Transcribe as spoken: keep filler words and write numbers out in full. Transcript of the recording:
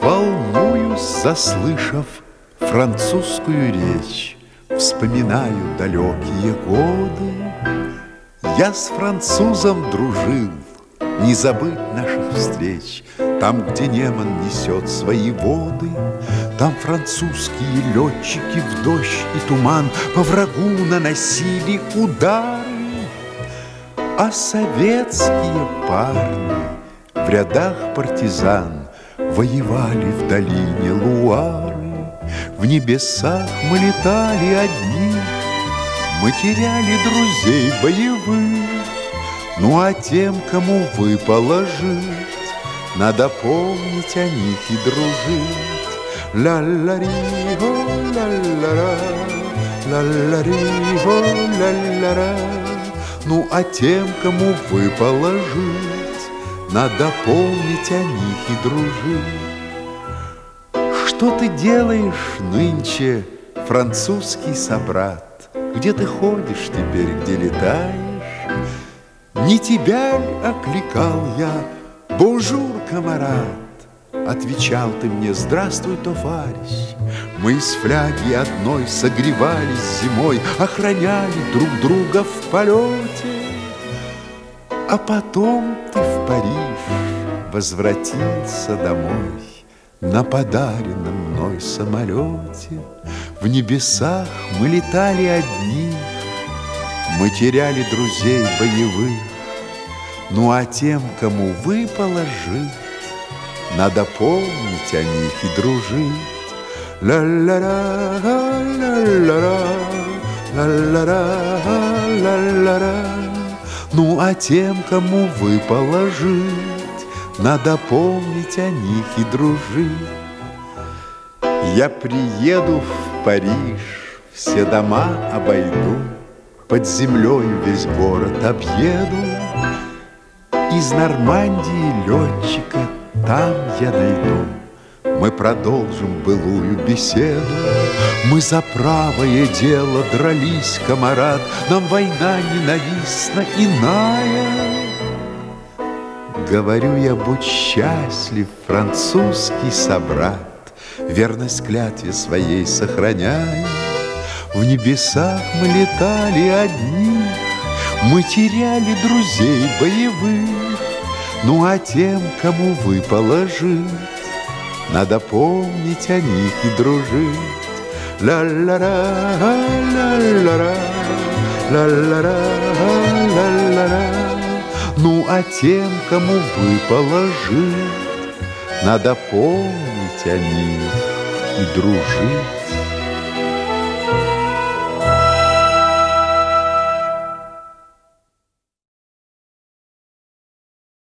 Волнуюсь, заслышав французскую речь, вспоминаю далекие годы. Я с французом дружил, не забыть наших встреч. Там, где Неман несет свои воды, там французские летчики в дождь и туман по врагу наносили удары. А советские парни в рядах партизан воевали в долине Луары. В небесах мы летали одни, мы теряли друзей боевых. Ну а тем, кому выпало жить, надо помнить о них и дружить. Ля-ля-ри-го, ля-ля-ра, ля-ля-ри-го, ля-ля-ра. Ну а тем, кому выпало жить, надо помнить о них и дружить. Что ты делаешь нынче, французский собрат? Где ты ходишь теперь, где летаешь? Не тебя ль окликал я: «Бонжур, камарад»? Отвечал ты мне: «Здравствуй, товарищ». Мы из фляги одной согревались зимой, охраняли друг друга в полете. А потом ты в Париж возвратился домой на подаренном мной самолете. В небесах мы летали одни, мы теряли друзей боевых. Ну а тем, кому выпало жить, надо помнить о них и дружить. Ля-ля-ра, ля-ля-ра, ля-ля-ра, ля-ля-ра. Ну а тем, кому выпало жить, надо помнить о них и дружить. Я приеду в Париж, все дома обойду, под землею весь город объеду. Из Нормандии летчика там я найду. Мы продолжим былую беседу. Мы за правое дело дрались, камарад. Нам война ненавистна иная. Говорю я: будь счастлив, французский собрат, верность клятве своей сохраняя. В небесах мы летали одни, мы теряли друзей боевых. Ну а тем, кому выпало жить, надо помнить о них и дружить. Ля-ля-ра, ля-ля-ра, ля-ля-ра, ля-ля-ра. Ну а тем, кому выпало жить, надо помнить о них и дружить.